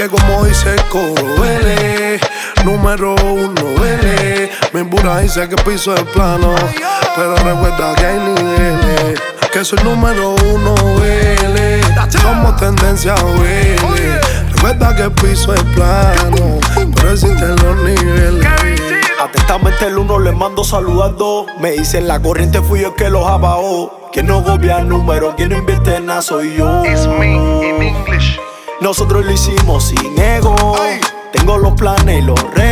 Oye, como dice el coro, vele. Número uno, vele. Mi pura dice que el piso es plano, pero recuerda que hay niveles. Que soy número uno, vele. Somos tendencia, vele. Recuerda que el piso es plano, pero existen los niveles. Atentamente el uno le mando saludando. Me dicen la corriente fui yo el que los apagó. Quien no copia el número, quien no invierte en nada soy yo. It's me in English. Nosotros lo hicimos sin ego. Tengo los planes y los retos.